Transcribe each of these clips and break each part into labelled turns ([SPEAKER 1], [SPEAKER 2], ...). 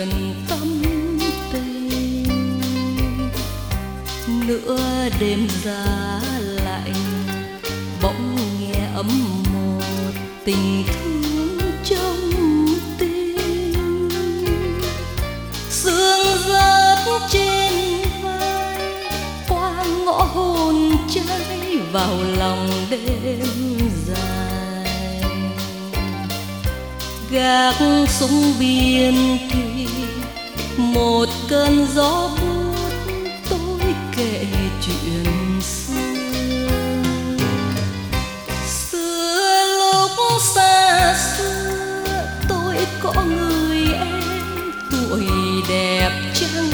[SPEAKER 1] chuyện tâm tình. Nửa đêm giá lạnh bỗng nghe ấm một tình thương trong tim. Sương rớt trên vai qua ngõ hồn cháy vào lòng đêm dài. Gác súng biên thùy một cơn gió buốt tôi kể chuyện xưa lúc xa xưa tôi có người em tuổi đẹp trắng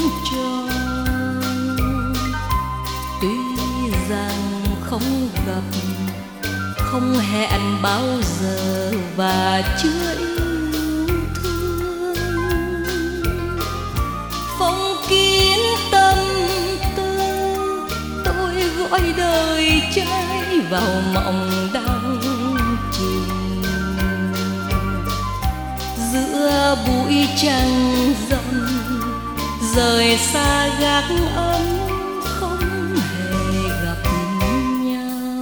[SPEAKER 1] tròn. Tuy rằng không gặp không hẹn bao giờ và chưa yêu thương, phong kín tâm tư tôi gọi đời trai vào mộng đang chìm. Giữa bụi trăng râm rời xa gác ấm không hề gặp nhau.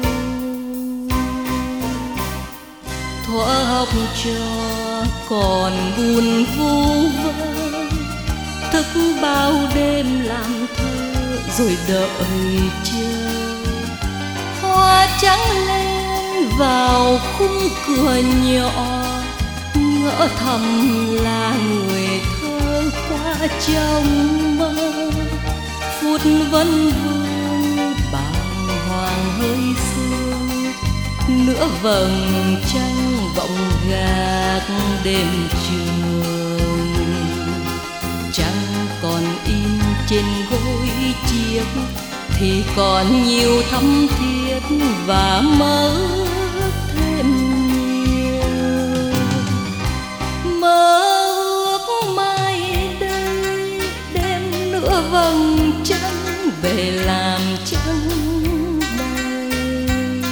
[SPEAKER 1] Thuở học trò còn buồn vu vơ thức bao đêm làm thơ rồi đợi chờ. Hoa trắng lên vào khung cửa nhỏ ngỡ thầm là người thơ qua trong mơ. Phút vấn vương bàng hoàng hơi sương nửa vầng trăng vọng gác đêm trường. Trăng còn in trên gối chiếc thì còn nhiều thắm thiết và mơ ước thêm nhiều. Mơ ước mai đây đêm nửa vầng trăng về làm trăng bay.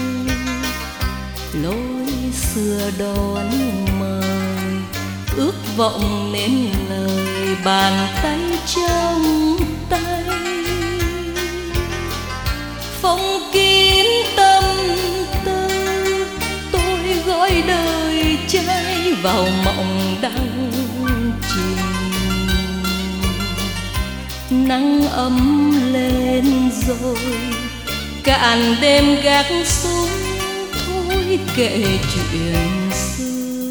[SPEAKER 1] Lối xưa đón mời ước vọng nên lời bàn tay trong tay. Phong kín tâm tư tôi gọi đời trai vào mộng đang chìm. Nắng ấm lên rồi cạn đêm gác xuống thôi kể chuyện xưa.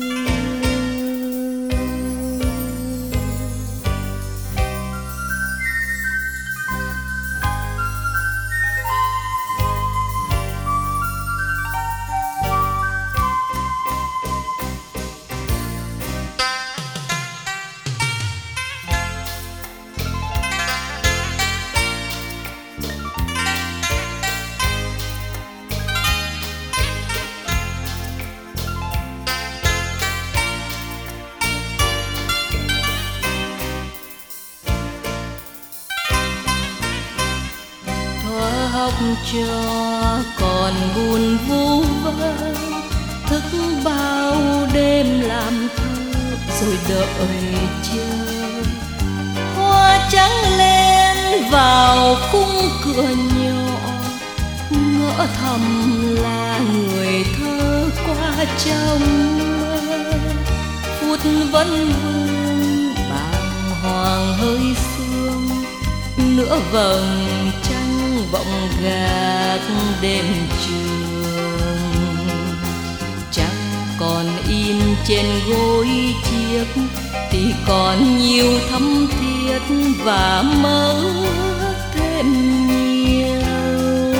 [SPEAKER 1] Học trò còn buồn vu vơ thức bao đêm làm thơ rồi đợi chờ. Hoa trắng lên vào khung cửa nhỏ ngỡ thầm là người thơ qua trong mơ. Phút vấn vương bàng hoàng hơi sương nửa vầng trăng vọng gác đêm trường. Trăng còn in trên gối chiếc thì còn nhiều thắm thiết và mơ ước thêm nhiều.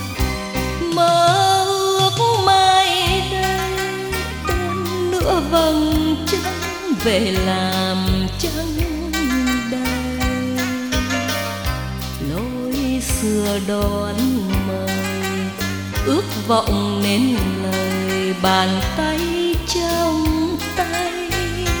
[SPEAKER 1] Mơ ước mai đây đêm nửa vầng trăng về làm trăng xưa đón mời ước vọng nên lời bàn tay trong tay.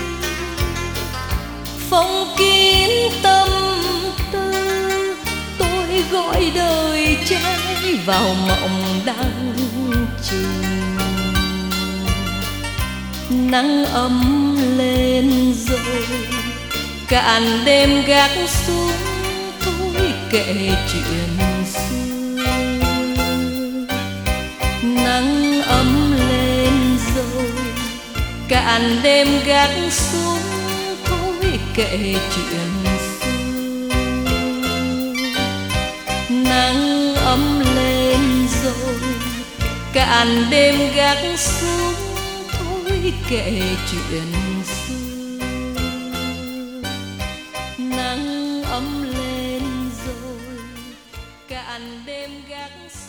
[SPEAKER 1] Phong kín tâm tư tôi gọi đời trai vào mộng đang chìm.
[SPEAKER 2] nắng ấm lên rồi
[SPEAKER 1] cạn đêm gác xuống thôi kể chuyện xưa. Nắng ấm lên rồi, cạn đêm gác xuống thôi kể chuyện xưa. Nắng ấm lên rồi, cạn đêm gác xuống thôi kể chuyện xưa. Nắng ấm lên rồi, cạn đêm gác xuống.